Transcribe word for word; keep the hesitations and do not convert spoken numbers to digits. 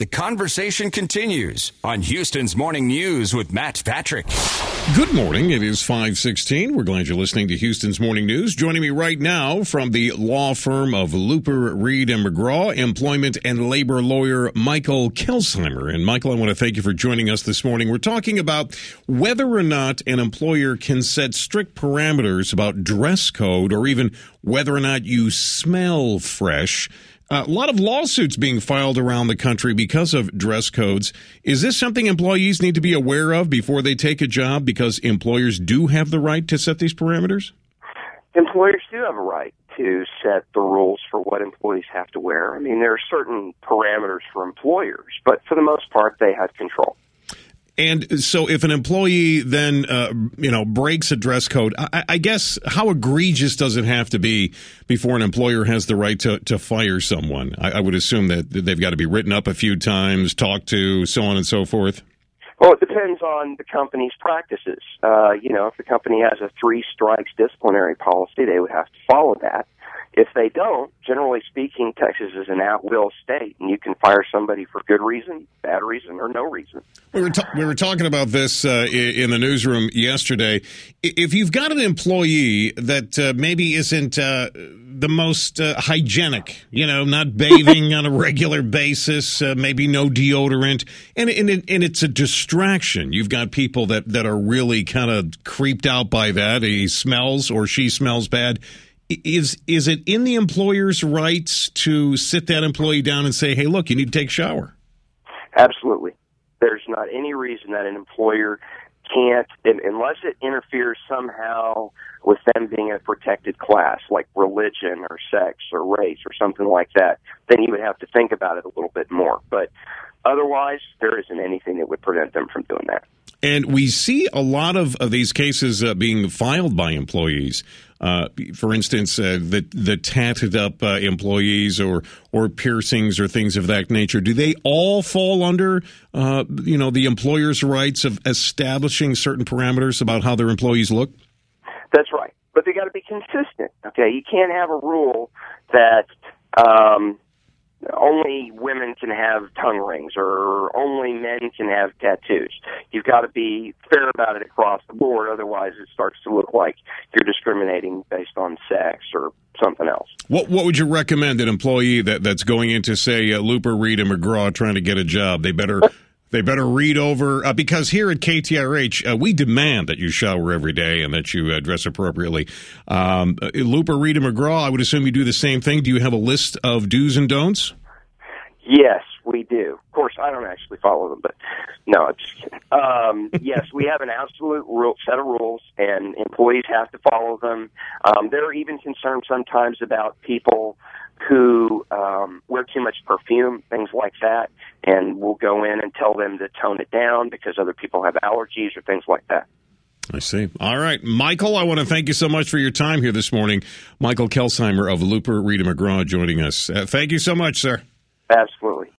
The conversation continues on Houston's Morning News with Matt Patrick. Good morning. It is five sixteen. We're glad you're listening to Houston's Morning News. Joining me right now from the law firm of Looper, Reed and McGraw, employment and labor lawyer Michael Kelsheimer. And Michael, I want to thank you for joining us this morning. We're talking about whether or not an employer can set strict parameters about dress code or even whether or not you smell fresh. Uh, a lot of lawsuits being filed around the country because of dress codes. Is this something employees need to be aware of before they take a job, because employers do have the right to set these parameters? Employers do have a right to set the rules for what employees have to wear. I mean, there are certain parameters for employers, but for the most part, they have control. And so if an employee then, uh, you know, breaks a dress code, I, I guess how egregious does it have to be before an employer has the right to, to fire someone? I, I would assume that they've got to be written up a few times, talked to, so on and so forth. Well, it depends on the company's practices. Uh, you know, if the company has a three strikes disciplinary policy, they would have to follow that. If they don't, generally speaking, Texas is an at-will state, and you can fire somebody for good reason, bad reason, or no reason. We were ta- we were talking about this uh, in the newsroom yesterday. If you've got an employee that uh, maybe isn't uh, the most uh, hygienic, you know, not bathing on a regular basis, uh, maybe no deodorant, and, and, it, and it's a distraction. You've got people that, that are really kind of creeped out by that. He smells or she smells bad. Is is it in the employer's rights to sit that employee down and say, hey, look, you need to take a shower? Absolutely. There's not any reason that an employer can't, unless it interferes somehow with them being a protected class, like religion or sex or race or something like that, then you would have to think about it a little bit more. But otherwise, there isn't anything that would prevent them from doing that. And we see a lot of, of these cases uh, being filed by employees. Uh, for instance, uh, the the tatted up uh, employees or or piercings or things of that nature. Do they all fall under uh, you know the employer's rights of establishing certain parameters about how their employees look? That's right, but they got to be consistent. Okay, you can't have a rule that um, only women can have tongue rings or only men can have tattoos. You've got to be fair about it across the board. Otherwise, it starts to look like you're discriminating based on sex or something else. What What would you recommend an employee that, that's going into, say, uh, Looper, Reed, and McGraw trying to get a job? They better they better read over, uh, because here at K T R H, uh, we demand that you shower every day and that you uh, dress appropriately. Um, uh, Looper, Reed, and McGraw, I would assume you do the same thing. Do you have a list of do's and don'ts? Yes, we do. Of course, I don't actually follow them, but no, I'm just kidding. Um, yes, we have an absolute rule, set of rules, and employees have to follow them. Um, there are even concerns sometimes about people who um, wear too much perfume, things like that, and we'll go in and tell them to tone it down because other people have allergies or things like that. I see. All right. Michael, I want to thank you so much for your time here this morning. Michael Kelsheimer of Looper, Reed and McGraw joining us. Uh, thank you so much, sir. Absolutely.